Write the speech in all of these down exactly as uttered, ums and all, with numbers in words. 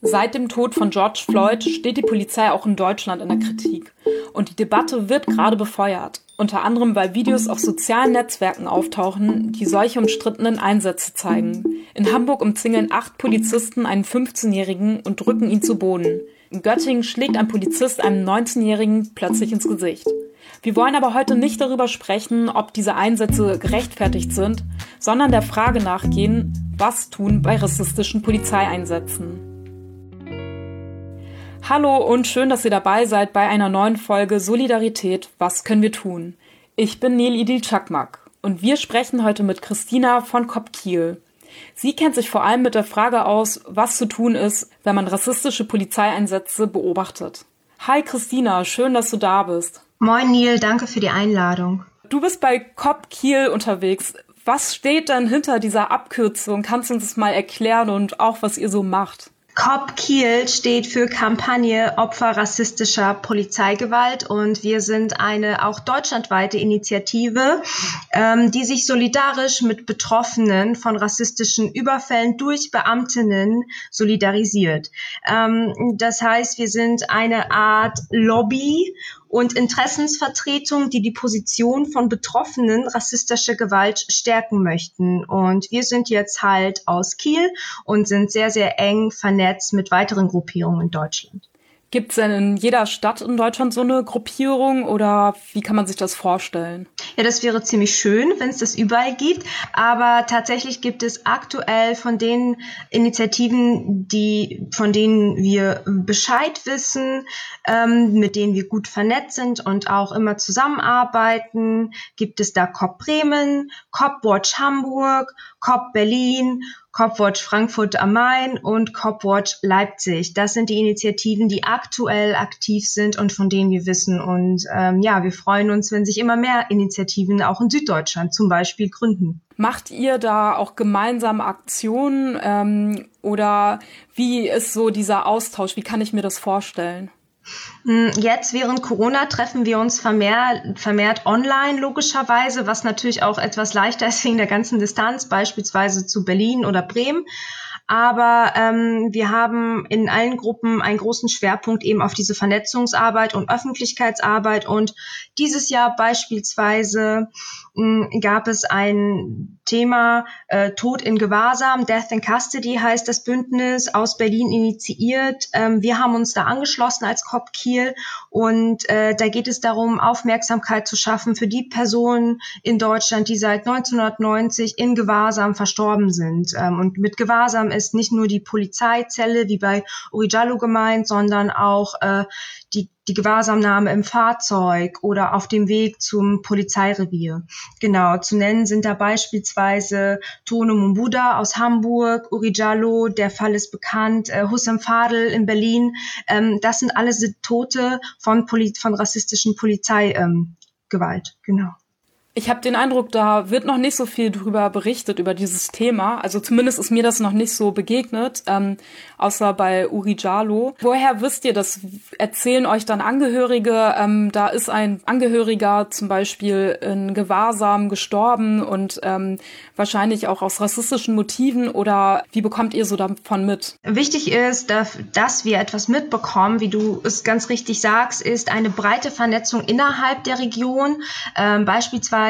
Seit dem Tod von George Floyd steht die Polizei auch in Deutschland in der Kritik. Und die Debatte wird gerade befeuert. Unter anderem, weil Videos auf sozialen Netzwerken auftauchen, die solche umstrittenen Einsätze zeigen. In Hamburg umzingeln acht Polizisten einen fünfzehnjährigen und drücken ihn zu Boden. In Göttingen schlägt ein Polizist einem neunzehnjährigen plötzlich ins Gesicht. Wir wollen aber heute nicht darüber sprechen, ob diese Einsätze gerechtfertigt sind, sondern der Frage nachgehen, was tun bei rassistischen Polizeieinsätzen. Hallo und schön, dass ihr dabei seid bei einer neuen Folge Solidarität, was können wir tun? Ich bin Nil Idil Çakmak und wir sprechen heute mit Christina von Cop Kiel. Sie kennt sich vor allem mit der Frage aus, was zu tun ist, wenn man rassistische Polizeieinsätze beobachtet. Hi Christina, schön, dass du da bist. Moin Nil, danke für die Einladung. Du bist bei Cop Kiel unterwegs. Was steht denn hinter dieser Abkürzung? Kannst du uns das mal erklären und auch, was ihr so macht? Cop Kiel steht für Kampagne Opfer rassistischer Polizeigewalt und wir sind eine auch deutschlandweite Initiative, ähm, die sich solidarisch mit Betroffenen von rassistischen Überfällen durch Beamtinnen solidarisiert. Ähm, das heißt, wir sind eine Art Lobby und Interessensvertretung, die die Position von Betroffenen rassistischer Gewalt stärken möchten. Und wir sind jetzt halt aus Kiel und sind sehr, sehr eng vernetzt mit weiteren Gruppierungen in Deutschland. Gibt es denn in jeder Stadt in Deutschland so eine Gruppierung oder wie kann man sich das vorstellen? Ja, das wäre ziemlich schön, wenn es das überall gibt. Aber tatsächlich gibt es aktuell von den Initiativen, die, von denen wir Bescheid wissen, ähm, mit denen wir gut vernetzt sind und auch immer zusammenarbeiten, gibt es da Cop Bremen, Cop Watch Hamburg, Cop Berlin, Cop Watch Frankfurt am Main und Cop Watch Leipzig. Das sind die Initiativen, die aktuell aktiv sind und von denen wir wissen. Und ähm, ja, wir freuen uns, wenn sich immer mehr Initiativen auch in Süddeutschland zum Beispiel gründen. Macht ihr da auch gemeinsame Aktionen ähm, oder wie ist so dieser Austausch? Wie kann ich mir das vorstellen? Jetzt während Corona treffen wir uns vermehrt, vermehrt online logischerweise, was natürlich auch etwas leichter ist wegen der ganzen Distanz, beispielsweise zu Berlin oder Bremen. Aber ähm, wir haben in allen Gruppen einen großen Schwerpunkt eben auf diese Vernetzungsarbeit und Öffentlichkeitsarbeit. Und dieses Jahr beispielsweise mh, gab es ein Thema äh, Tod in Gewahrsam, Death in Custody heißt das Bündnis, aus Berlin initiiert. Ähm, wir haben uns da angeschlossen als Cop Kiel und äh, da geht es darum, Aufmerksamkeit zu schaffen für die Personen in Deutschland, die seit neunzehnhundertneunzig in Gewahrsam verstorben sind. Ähm, und mit Gewahrsam ist nicht nur die Polizeizelle wie bei Uri Jalloh gemeint, sondern auch äh, die, die Gewahrsamnahme im Fahrzeug oder auf dem Weg zum Polizeirevier. Genau, zu nennen sind da beispielsweise Tone Mumbuda aus Hamburg, Uri Jalloh, der Fall ist bekannt, äh, Hussam Fadel in Berlin. Ähm, das sind alles Tote von, Poli- von rassistischen Polizeigewalt. Ähm, genau. Ich habe den Eindruck, da wird noch nicht so viel drüber berichtet, über dieses Thema. Also zumindest ist mir das noch nicht so begegnet, ähm, außer bei Uri Jalloh. Woher wisst ihr das? Erzählen euch dann Angehörige, ähm, da ist ein Angehöriger zum Beispiel in Gewahrsam gestorben und ähm, wahrscheinlich auch aus rassistischen Motiven, oder wie bekommt ihr so davon mit? Wichtig ist, dass wir etwas mitbekommen, wie du es ganz richtig sagst, ist eine breite Vernetzung innerhalb der Region, ähm, beispielsweise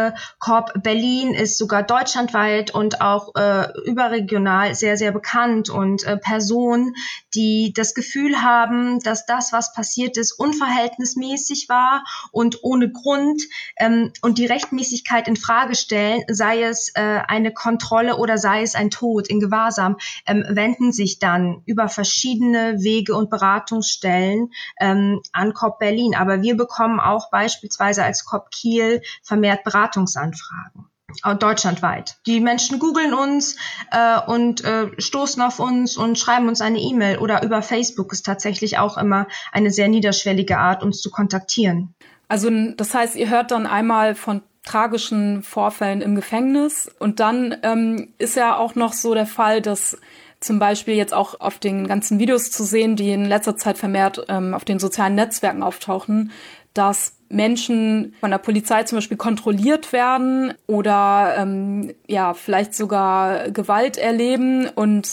Cop Berlin ist sogar deutschlandweit und auch äh, überregional sehr, sehr bekannt und äh, Personen, die das Gefühl haben, dass das, was passiert ist, unverhältnismäßig war und ohne Grund ähm, und die Rechtmäßigkeit in Frage stellen, sei es äh, eine Kontrolle oder sei es ein Tod in Gewahrsam, ähm, wenden sich dann über verschiedene Wege und Beratungsstellen ähm, an Cop Berlin. Aber wir bekommen auch beispielsweise als Cop Kiel vermehrt Beratungsanfragen, deutschlandweit. Die Menschen googeln uns äh, und äh, stoßen auf uns und schreiben uns eine E-Mail oder über Facebook ist tatsächlich auch immer eine sehr niederschwellige Art, uns zu kontaktieren. Also das heißt, ihr hört dann einmal von tragischen Vorfällen im Gefängnis und dann ähm, ist ja auch noch so der Fall, dass zum Beispiel jetzt auch auf den ganzen Videos zu sehen, die in letzter Zeit vermehrt ähm, auf den sozialen Netzwerken auftauchen, dass Menschen von der Polizei zum Beispiel kontrolliert werden oder ähm, ja vielleicht sogar Gewalt erleben und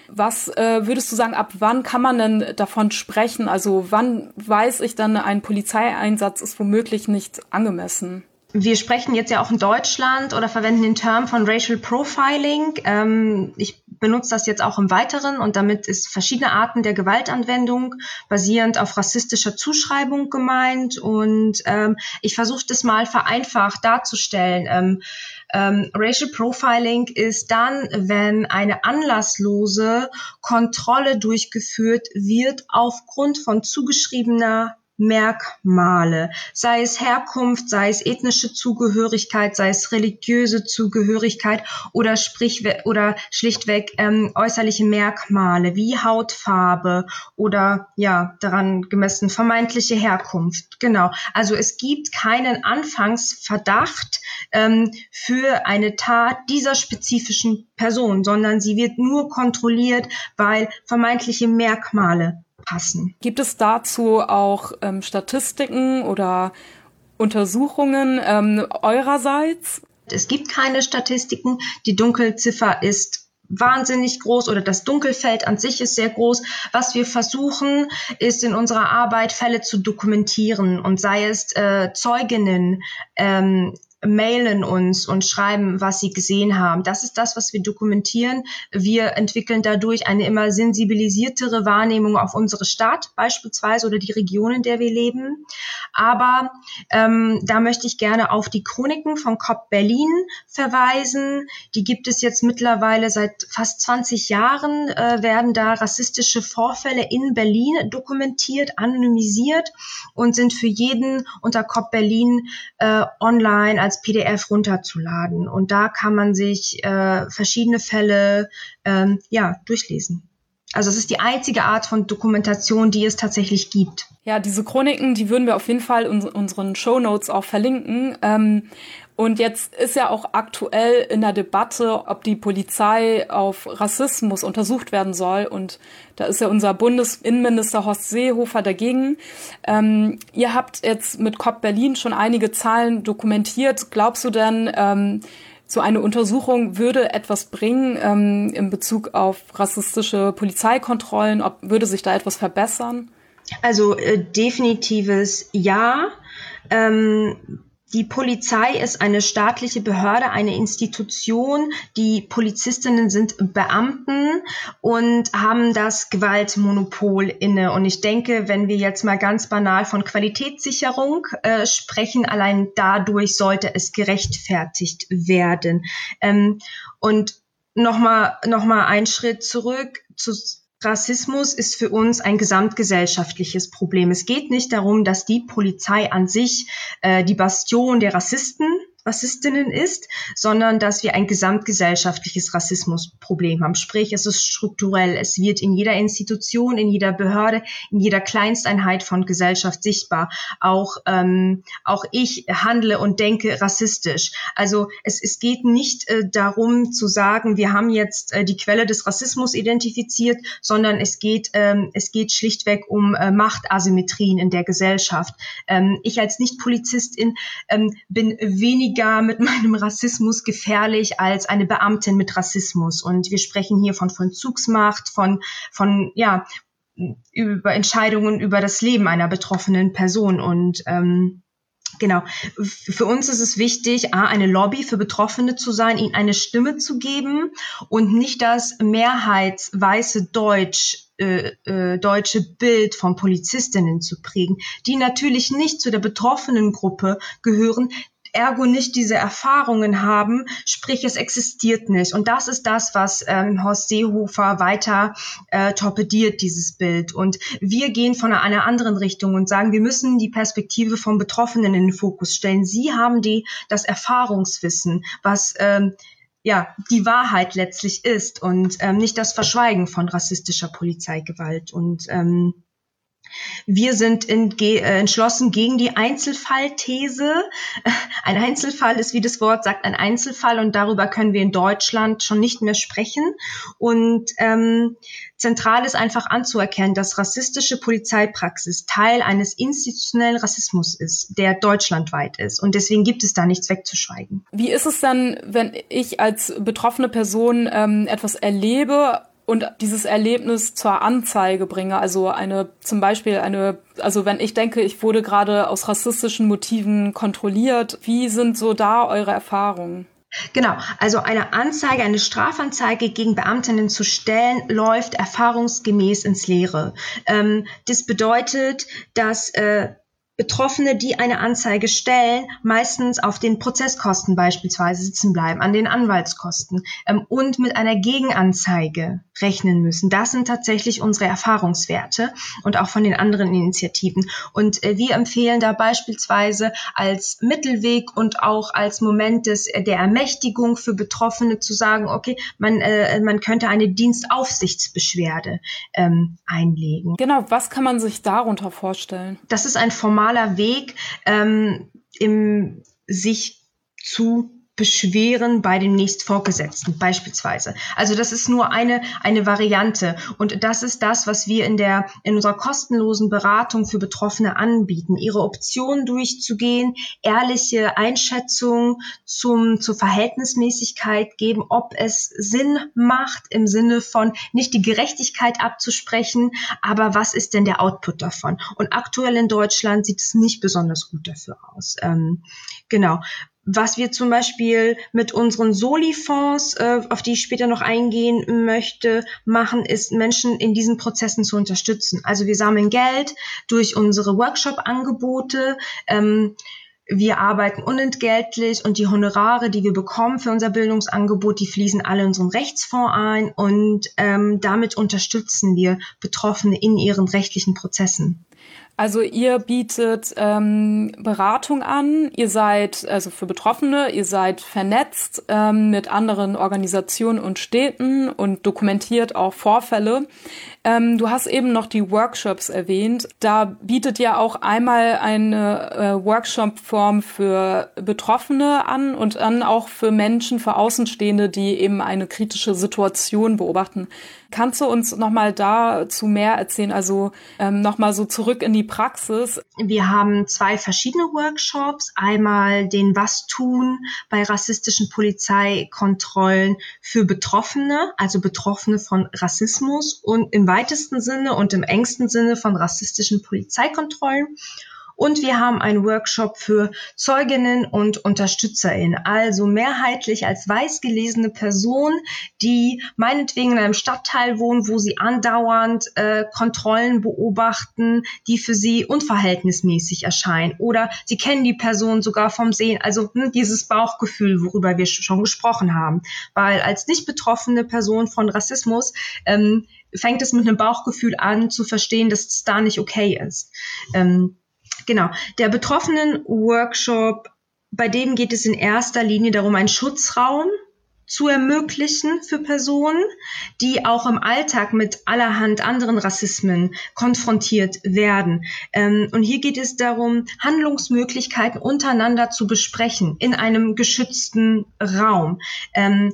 Was äh, würdest du sagen, ab wann kann man denn davon sprechen? Also wann weiß ich dann, ein Polizeieinsatz ist womöglich nicht angemessen? Wir sprechen jetzt ja auch in Deutschland oder verwenden den Term von Racial Profiling. Ähm, ich benutze das jetzt auch im Weiteren und damit ist verschiedene Arten der Gewaltanwendung basierend auf rassistischer Zuschreibung gemeint. Und ähm, ich versuche das mal vereinfacht darzustellen. Ähm, ähm, Racial Profiling ist dann, wenn eine anlasslose Kontrolle durchgeführt wird aufgrund von zugeschriebener Merkmale, sei es Herkunft, sei es ethnische Zugehörigkeit, sei es religiöse Zugehörigkeit oder sprich oder schlichtweg ähm, äußerliche Merkmale wie Hautfarbe oder ja daran gemessen vermeintliche Herkunft. Genau. Also es gibt keinen Anfangsverdacht ähm, für eine Tat dieser spezifischen Person, sondern sie wird nur kontrolliert, weil vermeintliche Merkmale passen. Gibt es dazu auch ähm, Statistiken oder Untersuchungen ähm, eurerseits? Es gibt keine Statistiken. Die Dunkelziffer ist wahnsinnig groß oder das Dunkelfeld an sich ist sehr groß. Was wir versuchen, ist in unserer Arbeit Fälle zu dokumentieren und sei es äh, Zeuginnen, ähm, mailen uns und schreiben, was sie gesehen haben. Das ist das, was wir dokumentieren. Wir entwickeln dadurch eine immer sensibilisiertere Wahrnehmung auf unsere Stadt beispielsweise oder die Region, in der wir leben. Aber ähm, da möchte ich gerne auf die Chroniken von C O P Berlin verweisen. Die gibt es jetzt mittlerweile seit fast zwanzig Jahren, äh, werden da rassistische Vorfälle in Berlin dokumentiert, anonymisiert und sind für jeden unter C O P Berlin äh, online als P D F runterzuladen. Und da kann man sich äh, verschiedene Fälle ähm, ja durchlesen. Also es ist die einzige Art von Dokumentation, die es tatsächlich gibt. Ja, diese Chroniken, die würden wir auf jeden Fall in unseren Shownotes auch verlinken. Ähm, und jetzt ist ja auch aktuell in der Debatte, ob die Polizei auf Rassismus untersucht werden soll. Und da ist ja unser Bundesinnenminister Horst Seehofer dagegen. Ähm, ihr habt jetzt mit C O P Berlin schon einige Zahlen dokumentiert. Glaubst du denn, ähm, so eine Untersuchung würde etwas bringen ähm, in Bezug auf rassistische Polizeikontrollen? Ob, würde sich da etwas verbessern? Also äh, definitives Ja. Ähm, die Polizei ist eine staatliche Behörde, eine Institution. Die Polizistinnen sind Beamten und haben das Gewaltmonopol inne. Und ich denke, wenn wir jetzt mal ganz banal von Qualitätssicherung äh, sprechen, allein dadurch sollte es gerechtfertigt werden. Ähm, und nochmal noch mal einen Schritt zurück zu Rassismus ist für uns ein gesamtgesellschaftliches Problem. Es geht nicht darum, dass die Polizei an sich äh, die Bastion der Rassisten, Rassistinnen ist, sondern dass wir ein gesamtgesellschaftliches Rassismusproblem haben. Sprich, es ist strukturell. Es wird in jeder Institution, in jeder Behörde, in jeder Kleinsteinheit von Gesellschaft sichtbar. Auch ähm, auch ich handle und denke rassistisch. Also es, es geht nicht äh, darum zu sagen, wir haben jetzt äh, die Quelle des Rassismus identifiziert, sondern es geht ähm, es geht schlichtweg um äh, Machtasymmetrien in der Gesellschaft. Ähm, ich als Nicht-Polizistin ähm, bin weniger mit meinem Rassismus gefährlich als eine Beamtin mit Rassismus. Und wir sprechen hier von Vollzugsmacht, von, von, ja, über Entscheidungen über das Leben einer betroffenen Person. Und, ähm, genau. Für uns ist es wichtig, A, eine Lobby für Betroffene zu sein, ihnen eine Stimme zu geben und nicht das mehrheitsweiße Deutsch Äh, äh, deutsche Bild von Polizistinnen zu prägen, die natürlich nicht zu der betroffenen Gruppe gehören, ergo nicht diese Erfahrungen haben, sprich es existiert nicht. Und das ist das, was ähm, Horst Seehofer weiter äh, torpediert, dieses Bild. Und wir gehen von einer anderen Richtung und sagen, wir müssen die Perspektive von Betroffenen in den Fokus stellen. Sie haben die das Erfahrungswissen, was ähm, ja, die Wahrheit letztlich ist und ähm, nicht das Verschweigen von rassistischer Polizeigewalt. Und ähm, wir sind in, ge, äh, entschlossen gegen die Einzelfallthese. Ein Einzelfall ist, wie das Wort sagt, ein Einzelfall und darüber können wir in Deutschland schon nicht mehr sprechen. Und ähm, zentral ist einfach anzuerkennen, dass rassistische Polizeipraxis Teil eines institutionellen Rassismus ist, der deutschlandweit ist. Und deswegen gibt es da nichts wegzuschweigen. Wie ist es dann, wenn ich als betroffene Person ähm, etwas erlebe und dieses Erlebnis zur Anzeige bringe. Also eine, zum Beispiel eine, also wenn ich denke, ich wurde gerade aus rassistischen Motiven kontrolliert, wie sind so da eure Erfahrungen? Genau, also eine Anzeige, eine Strafanzeige gegen Beamtinnen zu stellen, läuft erfahrungsgemäß ins Leere. Ähm, das bedeutet, dass äh, Betroffene, die eine Anzeige stellen, meistens auf den Prozesskosten beispielsweise sitzen bleiben, an den Anwaltskosten ähm, und mit einer Gegenanzeige rechnen müssen. Das sind tatsächlich unsere Erfahrungswerte und auch von den anderen Initiativen. Und äh, wir empfehlen da beispielsweise als Mittelweg und auch als Moment des, der Ermächtigung für Betroffene zu sagen, okay, man, äh, man könnte eine Dienstaufsichtsbeschwerde ähm, einlegen. Genau, was kann man sich darunter vorstellen? Das ist ein formaler Weg, ähm, im sich zu beschweren bei dem Nächstvorgesetzten beispielsweise. Also das ist nur eine eine Variante und das ist das, was wir in der in unserer kostenlosen Beratung für Betroffene anbieten, ihre Optionen durchzugehen, ehrliche Einschätzungen zum zur Verhältnismäßigkeit geben, ob es Sinn macht im Sinne von nicht die Gerechtigkeit abzusprechen, aber was ist denn der Output davon? Und aktuell in Deutschland sieht es nicht besonders gut dafür aus. Ähm, genau. Was wir zum Beispiel mit unseren Soli-Fonds, äh, auf die ich später noch eingehen möchte, machen, ist Menschen in diesen Prozessen zu unterstützen. Also wir sammeln Geld durch unsere Workshop-Angebote. Ähm, wir arbeiten unentgeltlich und die Honorare, die wir bekommen für unser Bildungsangebot, die fließen alle in unseren Rechtsfonds ein und ähm, damit unterstützen wir Betroffene in ihren rechtlichen Prozessen. Also ihr bietet ähm, Beratung an, ihr seid, also für Betroffene, ihr seid vernetzt ähm, mit anderen Organisationen und Städten und dokumentiert auch Vorfälle. Ähm, du hast eben noch die Workshops erwähnt. Da bietet ihr auch einmal eine äh, Workshop-Form für Betroffene an und dann auch für Menschen, für Außenstehende, die eben eine kritische Situation beobachten. Kannst du uns nochmal dazu mehr erzählen, also ähm, nochmal so zurück in die Praxis? Wir haben zwei verschiedene Workshops. Einmal den Was tun bei rassistischen Polizeikontrollen für Betroffene, also Betroffene von Rassismus und im weitesten Sinne und im engsten Sinne von rassistischen Polizeikontrollen. Und wir haben einen Workshop für Zeuginnen und UnterstützerInnen, also mehrheitlich als weiß gelesene Personen, die meinetwegen in einem Stadtteil wohnen, wo sie andauernd äh, Kontrollen beobachten, die für sie unverhältnismäßig erscheinen. Oder sie kennen die Person sogar vom Sehen, also hm, dieses Bauchgefühl, worüber wir schon gesprochen haben. Weil als nicht betroffene Person von Rassismus ähm, fängt es mit einem Bauchgefühl an, zu verstehen, dass es da nicht okay ist. Ähm, Genau, der Betroffenen-Workshop, bei dem geht es in erster Linie darum, einen Schutzraum zu ermöglichen für Personen, die auch im Alltag mit allerhand anderen Rassismen konfrontiert werden. Ähm, und hier geht es darum, Handlungsmöglichkeiten untereinander zu besprechen in einem geschützten Raum ähm,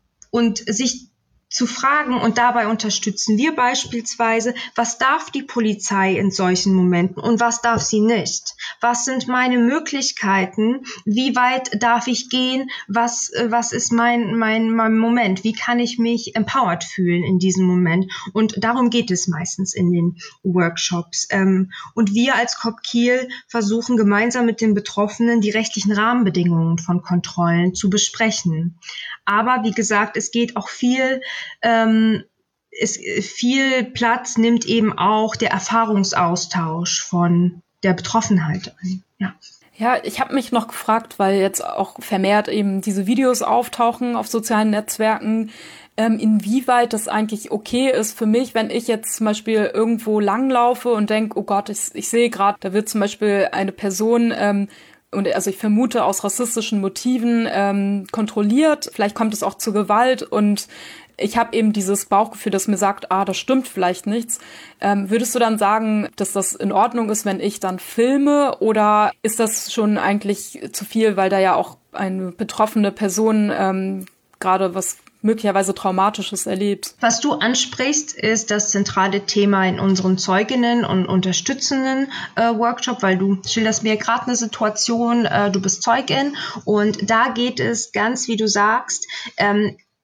und sich zu fragen, und dabei unterstützen wir beispielsweise, was darf die Polizei in solchen Momenten und was darf sie nicht? Was sind meine Möglichkeiten? Wie weit darf ich gehen? Was, was ist mein, mein, mein Moment? Wie kann ich mich empowered fühlen in diesem Moment? Und darum geht es meistens in den Workshops. Und wir als C O P Kiel versuchen gemeinsam mit den Betroffenen die rechtlichen Rahmenbedingungen von Kontrollen zu besprechen. Aber wie gesagt, es geht auch viel Ähm, es, viel Platz nimmt eben auch der Erfahrungsaustausch von der Betroffenheit ein. Ja. Ja, ich habe mich noch gefragt, weil jetzt auch vermehrt eben diese Videos auftauchen auf sozialen Netzwerken, ähm, inwieweit das eigentlich okay ist für mich, wenn ich jetzt zum Beispiel irgendwo langlaufe und denke, oh Gott, ich, ich sehe gerade, da wird zum Beispiel eine Person ähm, und also ich vermute aus rassistischen Motiven ähm, kontrolliert, vielleicht kommt es auch zu Gewalt und ich habe eben dieses Bauchgefühl, das mir sagt, ah, das stimmt vielleicht nichts. Ähm, würdest du dann sagen, dass das in Ordnung ist, wenn ich dann filme, oder ist das schon eigentlich zu viel, weil da ja auch eine betroffene Person ähm, gerade was möglicherweise Traumatisches erlebt? Was du ansprichst, ist das zentrale Thema in unseren Zeuginnen und unterstützenden äh, Workshop, weil du schilderst mir gerade eine Situation, äh, du bist Zeugin und da geht es ganz, wie du sagst, ähm,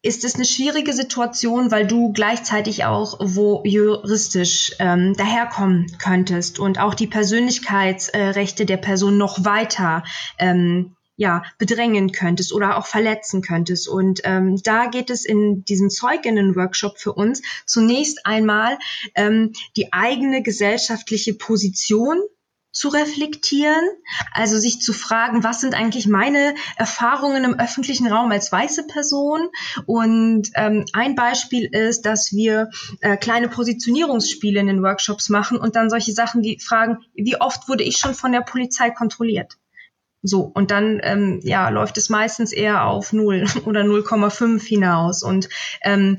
ist es eine schwierige Situation, weil du gleichzeitig auch wo juristisch ähm, daherkommen könntest und auch die Persönlichkeitsrechte der Person noch weiter ähm, ja, bedrängen könntest oder auch verletzen könntest. Und ähm, da geht es in diesem Zeuginnen-Workshop für uns zunächst einmal ähm, die eigene gesellschaftliche Position zu reflektieren, also sich zu fragen, was sind eigentlich meine Erfahrungen im öffentlichen Raum als weiße Person? Und ähm, ein Beispiel ist, dass wir äh, kleine Positionierungsspiele in den Workshops machen und dann solche Sachen wie fragen, wie oft wurde ich schon von der Polizei kontrolliert? So, und dann ähm, ja, läuft es meistens eher auf null oder null Komma fünf hinaus. Und ähm,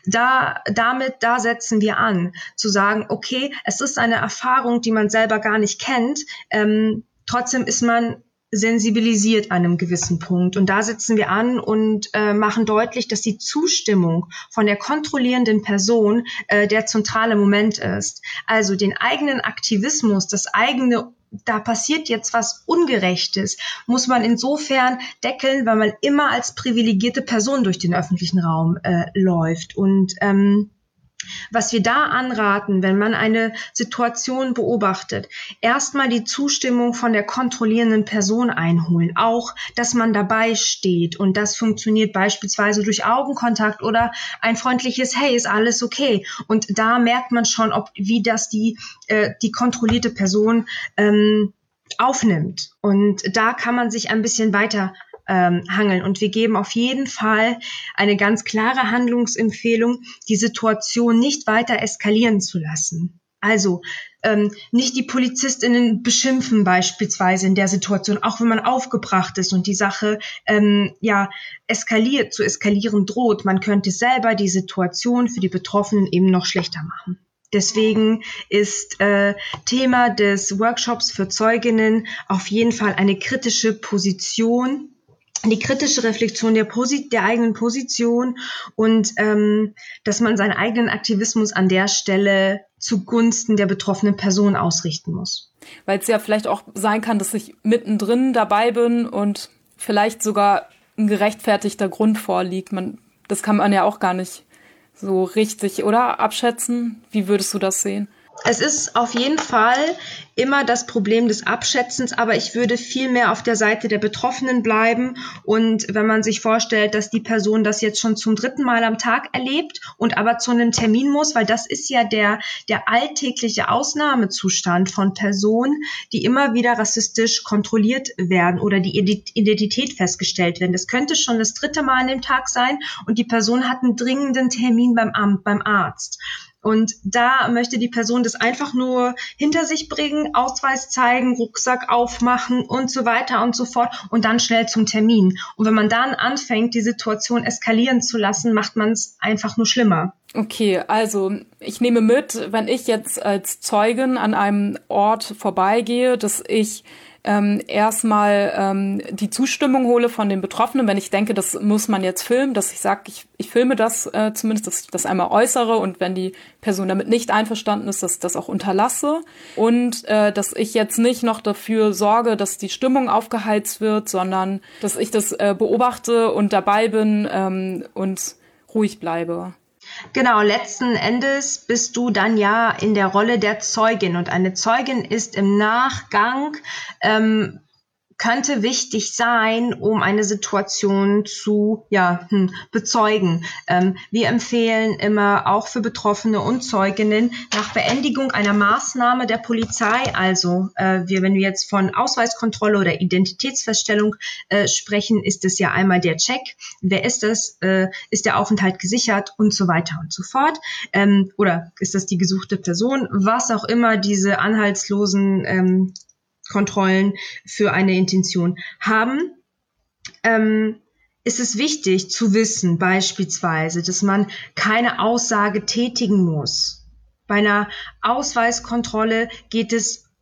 da damit, da setzen wir an, zu sagen, okay, es ist eine Erfahrung, die man selber gar nicht kennt, ähm, trotzdem ist man sensibilisiert an einem gewissen Punkt. Und da setzen wir an und äh, machen deutlich, dass die Zustimmung von der kontrollierenden Person äh, der zentrale Moment ist. Also den eigenen Aktivismus, das eigene da passiert jetzt was Ungerechtes, muss man insofern deckeln, weil man immer als privilegierte Person durch den öffentlichen Raum äh, läuft. Und ähm, was wir da anraten, wenn man eine Situation beobachtet, erstmal die Zustimmung von der kontrollierenden Person einholen, auch, dass man dabei steht, und das funktioniert beispielsweise durch Augenkontakt oder ein freundliches Hey, ist alles okay? Und da merkt man schon, ob wie das die äh, die kontrollierte Person ähm, aufnimmt, und da kann man sich ein bisschen weiter Ähm, hangeln. Und wir geben auf jeden Fall eine ganz klare Handlungsempfehlung, die Situation nicht weiter eskalieren zu lassen. Also ähm, nicht die PolizistInnen beschimpfen beispielsweise in der Situation, auch wenn man aufgebracht ist und die Sache ähm, ja eskaliert, zu eskalieren droht. Man könnte selber die Situation für die Betroffenen eben noch schlechter machen. Deswegen ist äh, Thema des Workshops für Zeuginnen auf jeden Fall eine kritische Position, die kritische Reflexion der, Posi- der eigenen Position und ähm, dass man seinen eigenen Aktivismus an der Stelle zugunsten der betroffenen Person ausrichten muss. Weil es ja vielleicht auch sein kann, dass ich mittendrin dabei bin und vielleicht sogar ein gerechtfertigter Grund vorliegt. Man, das kann man ja auch gar nicht so richtig, oder, abschätzen. Wie würdest du das sehen? Es ist auf jeden Fall immer das Problem des Abschätzens, aber ich würde viel mehr auf der Seite der Betroffenen bleiben. Und wenn man sich vorstellt, dass die Person das jetzt schon zum dritten Mal am Tag erlebt und aber zu einem Termin muss, weil das ist ja der, der alltägliche Ausnahmezustand von Personen, die immer wieder rassistisch kontrolliert werden oder die Identität festgestellt werden. Das könnte schon das dritte Mal an dem Tag sein und die Person hat einen dringenden Termin beim Amt, beim Arzt. Und da möchte die Person das einfach nur hinter sich bringen, Ausweis zeigen, Rucksack aufmachen und so weiter und so fort und dann schnell zum Termin. Und wenn man dann anfängt, die Situation eskalieren zu lassen, macht man es einfach nur schlimmer. Okay, also ich nehme mit, wenn ich jetzt als Zeugin an einem Ort vorbeigehe, dass ich ähm, erstmal ähm, die Zustimmung hole von den Betroffenen, wenn ich denke, das muss man jetzt filmen, dass ich sage, ich, ich filme das äh, zumindest, dass ich das einmal äußere, und wenn die Person damit nicht einverstanden ist, dass ich das auch unterlasse, und äh, dass ich jetzt nicht noch dafür sorge, dass die Stimmung aufgeheizt wird, sondern dass ich das äh, beobachte und dabei bin ähm, und ruhig bleibe. Genau, letzten Endes bist du dann ja in der Rolle der Zeugin, und eine Zeugin ist im Nachgang, ähm, könnte wichtig sein, um eine Situation zu ja hm, bezeugen. Ähm, wir empfehlen immer auch für Betroffene und Zeuginnen nach Beendigung einer Maßnahme der Polizei, also äh, wir, wenn wir jetzt von Ausweiskontrolle oder Identitätsfeststellung äh, sprechen, ist es ja einmal der Check, wer ist das, äh, ist der Aufenthalt gesichert und so weiter und so fort, ähm, oder ist das die gesuchte Person, was auch immer diese anhaltslosen ähm, Kontrollen für eine Intention haben, ähm, ist es wichtig zu wissen, beispielsweise, dass man keine Aussage tätigen muss. Bei einer Ausweiskontrolle geht es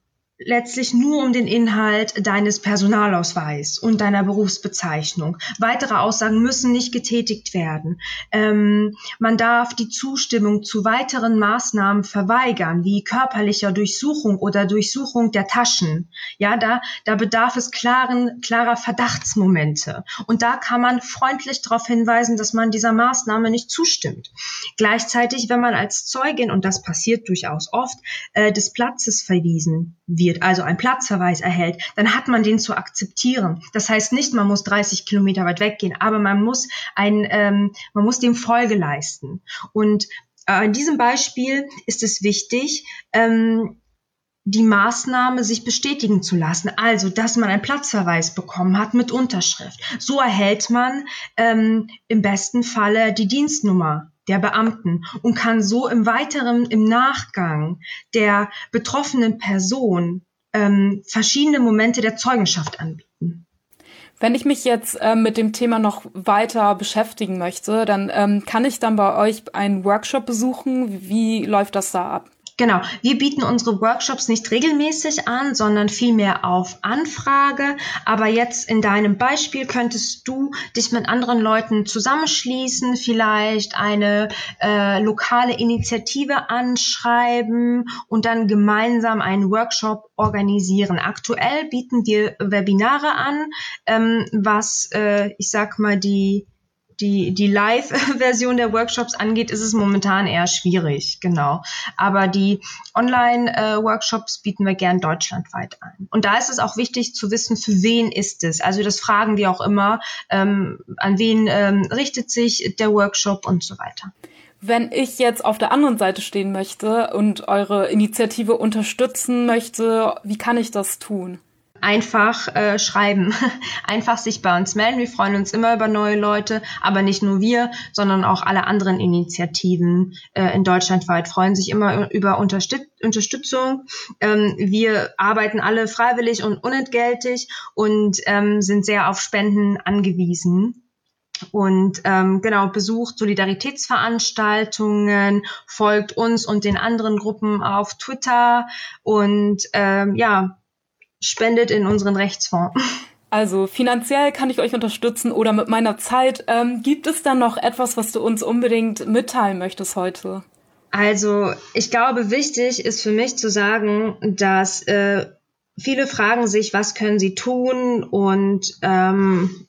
letztlich nur um den Inhalt deines Personalausweises und deiner Berufsbezeichnung. Weitere Aussagen müssen nicht getätigt werden. Ähm, man darf die Zustimmung zu weiteren Maßnahmen verweigern, wie körperlicher Durchsuchung oder Durchsuchung der Taschen. Ja, da, da bedarf es klaren, klarer Verdachtsmomente. Und da kann man freundlich darauf hinweisen, dass man dieser Maßnahme nicht zustimmt. Gleichzeitig, wenn man als Zeugin, und das passiert durchaus oft, äh, des Platzes verwiesen wird, also ein Platzverweis erhält, dann hat man den zu akzeptieren. Das heißt nicht, man muss dreißig Kilometer weit weggehen, aber man muss ein, ähm, man muss dem Folge leisten. Und äh, in diesem Beispiel ist es wichtig, ähm, die Maßnahme sich bestätigen zu lassen. Also, dass man einen Platzverweis bekommen hat mit Unterschrift. So erhält man ähm, im besten Falle die Dienstnummer der Beamten und kann so im weiteren, im Nachgang der betroffenen Person ähm, verschiedene Momente der Zeugenschaft anbieten. Wenn ich mich jetzt äh, mit dem Thema noch weiter beschäftigen möchte, dann ähm, kann ich dann bei euch einen Workshop besuchen. Wie läuft das da ab? Genau, wir bieten unsere Workshops nicht regelmäßig an, sondern vielmehr auf Anfrage. Aber jetzt in deinem Beispiel könntest du dich mit anderen Leuten zusammenschließen, vielleicht eine äh, lokale Initiative anschreiben und dann gemeinsam einen Workshop organisieren. Aktuell bieten wir Webinare an, ähm, was, äh, ich sag mal, die Die, die Live-Version der Workshops angeht, ist es momentan eher schwierig, genau. Aber die Online-Workshops bieten wir gern deutschlandweit an. Und da ist es auch wichtig zu wissen, für wen ist es. Also das fragen wir auch immer, ähm, an wen ähm, richtet sich der Workshop und so weiter. Wenn ich jetzt auf der anderen Seite stehen möchte und eure Initiative unterstützen möchte, wie kann ich das tun? Einfach äh, schreiben, einfach sich bei uns melden. Wir freuen uns immer über neue Leute, aber nicht nur wir, sondern auch alle anderen Initiativen äh, in Deutschland weit freuen sich immer über Unterstüt- Unterstützung. Ähm, wir arbeiten alle freiwillig und unentgeltlich und ähm, sind sehr auf Spenden angewiesen. Und ähm, genau, besucht Solidaritätsveranstaltungen, folgt uns und den anderen Gruppen auf Twitter und ähm, ja, spendet in unseren Rechtsfonds. Also finanziell kann ich euch unterstützen oder mit meiner Zeit. Ähm, gibt es dann noch etwas, was du uns unbedingt mitteilen möchtest heute? Also ich glaube, wichtig ist für mich zu sagen, dass äh, viele fragen sich, was können sie tun und ähm,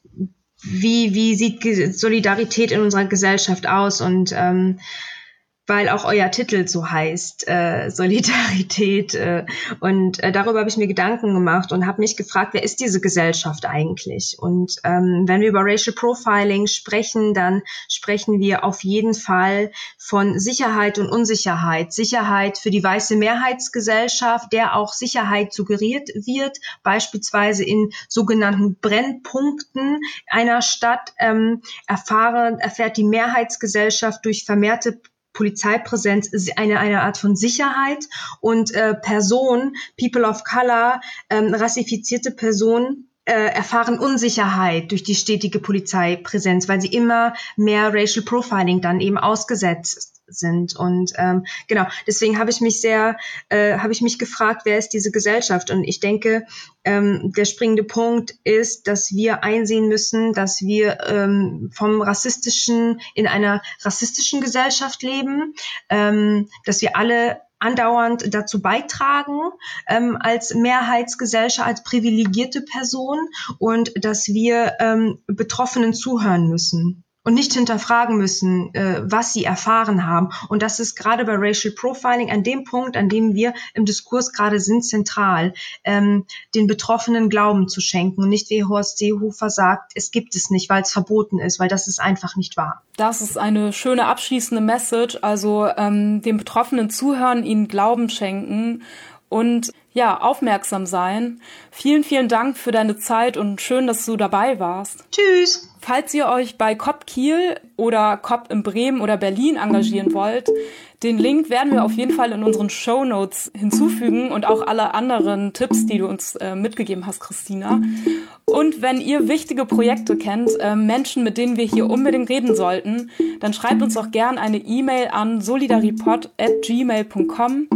wie, wie sieht Solidarität in unserer Gesellschaft aus und ähm, weil auch euer Titel so heißt, äh, Solidarität. Äh, und äh, darüber habe ich mir Gedanken gemacht und habe mich gefragt, wer ist diese Gesellschaft eigentlich? Und ähm, wenn wir über Racial Profiling sprechen, dann sprechen wir auf jeden Fall von Sicherheit und Unsicherheit. Sicherheit für die weiße Mehrheitsgesellschaft, der auch Sicherheit suggeriert wird, beispielsweise in sogenannten Brennpunkten einer Stadt ähm, erfahren, erfährt die Mehrheitsgesellschaft durch vermehrte Polizeipräsenz ist eine, eine Art von Sicherheit und äh, Personen, People of Color, ähm, rassifizierte Personen äh, erfahren Unsicherheit durch die stetige Polizeipräsenz, weil sie immer mehr Racial Profiling dann eben ausgesetzt sind. Und ähm, genau, deswegen habe ich mich sehr, äh, habe ich mich gefragt, wer ist diese Gesellschaft? Und ich denke, ähm, der springende Punkt ist, dass wir einsehen müssen, dass wir ähm, vom rassistischen in einer rassistischen Gesellschaft leben, ähm, dass wir alle andauernd dazu beitragen, ähm, als Mehrheitsgesellschaft, als privilegierte Person und dass wir ähm, Betroffenen zuhören müssen. Und nicht hinterfragen müssen, äh, was sie erfahren haben. Und das ist gerade bei Racial Profiling an dem Punkt, an dem wir im Diskurs gerade sind, zentral, ähm, den Betroffenen Glauben zu schenken und nicht wie Horst Seehofer sagt, es gibt es nicht, weil es verboten ist, weil das ist einfach nicht wahr. Das ist eine schöne abschließende Message, also ähm, den Betroffenen zuhören, ihnen Glauben schenken und ja, aufmerksam sein. Vielen, vielen Dank für deine Zeit und schön, dass du dabei warst. Tschüss! Falls ihr euch bei C O P Kiel oder C O P in Bremen oder Berlin engagieren wollt, den Link werden wir auf jeden Fall in unseren Shownotes hinzufügen und auch alle anderen Tipps, die du uns äh, mitgegeben hast, Christina. Und wenn ihr wichtige Projekte kennt, äh, Menschen, mit denen wir hier unbedingt reden sollten, dann schreibt uns doch gern eine E-Mail an solidaripod at gmail punkt com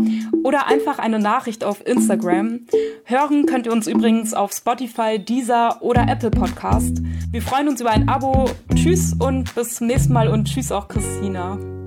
oder einfach eine Nachricht auf Instagram. Hören könnt ihr uns übrigens auf Spotify, Deezer oder Apple Podcast. Wir freuen uns über ein Abo. Tschüss und bis zum nächsten Mal und tschüss auch Christina.